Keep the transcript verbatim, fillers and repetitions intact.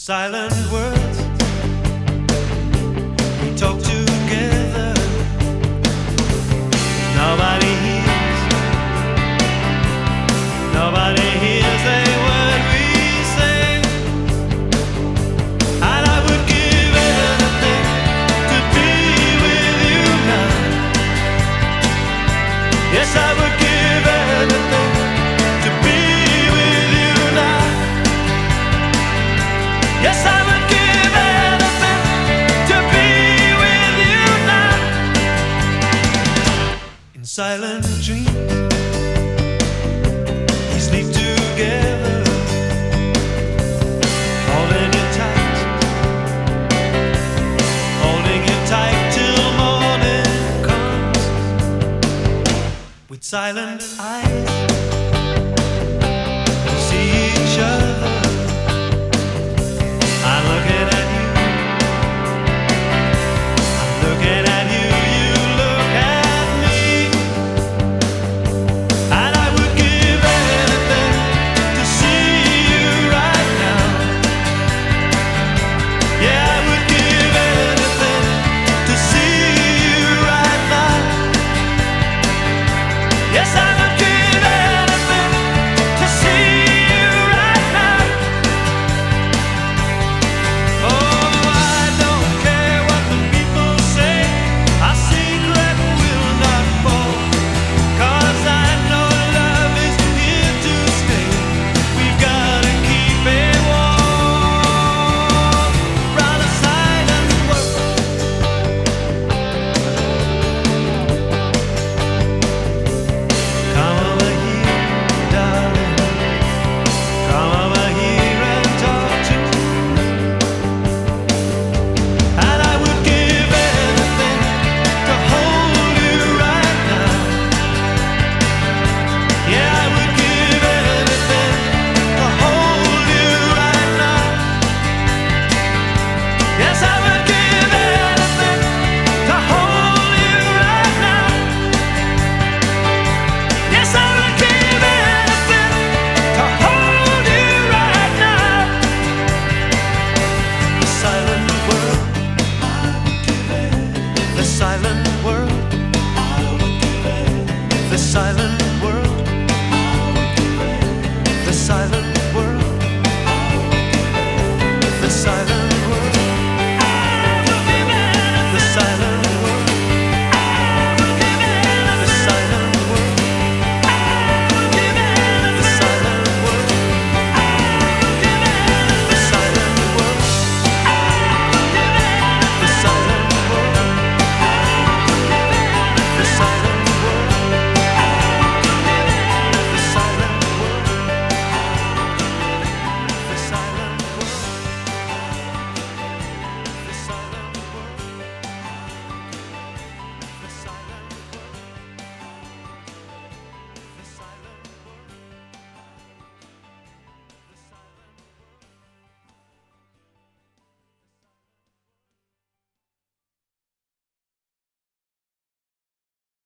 Silent words, we talk together. Nobody hears, nobody hears a word we say. And I would give anything to be with you now. Yes, I would give anything to be with you now. Yes, I would give anything to be with you now. In silent dreams, we sleep together, holding you tight, holding you tight till morning comes. With silent eyes,